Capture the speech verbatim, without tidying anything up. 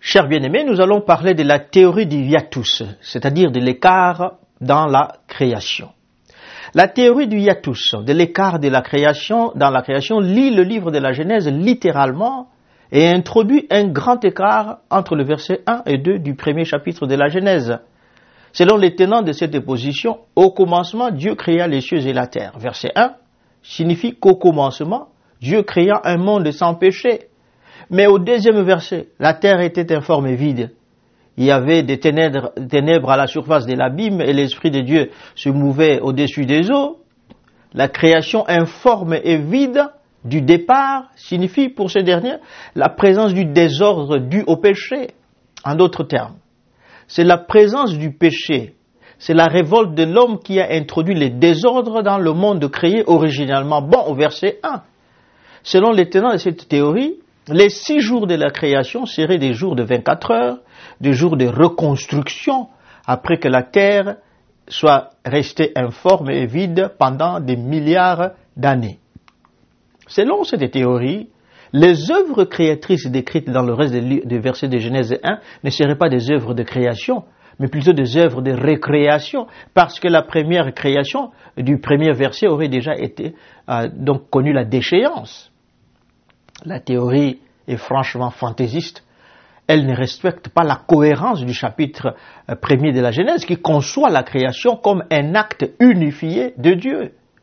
Chers bien-aimés, nous allons parler de la théorie du hiatus, c'est-à-dire de l'écart dans la création. La théorie du hiatus, de l'écart de la création dans la création, lit le livre de la Genèse littéralement et introduit un grand écart entre le verset un et deux du premier chapitre de la Genèse. Selon les tenants de cette position, au commencement, Dieu créa les cieux et la terre. Verset un signifie qu'au commencement, Dieu créa un monde sans péché. Mais au deuxième verset, la terre était informe et vide. Il y avait des ténèbres, ténèbres à la surface de l'abîme et l'Esprit de Dieu se mouvait au-dessus des eaux. La création informe et vide du départ signifie pour ce dernier la présence du désordre dû au péché. En d'autres termes, c'est la présence du péché, c'est la révolte de l'homme qui a introduit les désordres dans le monde créé originalement. Bon, au verset un. Selon les tenants de cette théorie, les six jours de la création seraient des jours de vingt-quatre heures, des jours de reconstruction, après que la terre soit restée informe et vide pendant des milliards d'années. Selon cette théorie, les œuvres créatrices décrites dans le reste des versets de Genèse un ne seraient pas des œuvres de création, mais plutôt des œuvres de récréation, parce que la première création du premier verset aurait déjà été euh, donc connu la déchéance. La théorie est franchement fantaisiste. Elle ne respecte pas la cohérence du chapitre premier de la Genèse qui conçoit la création comme un acte unifié de Dieu.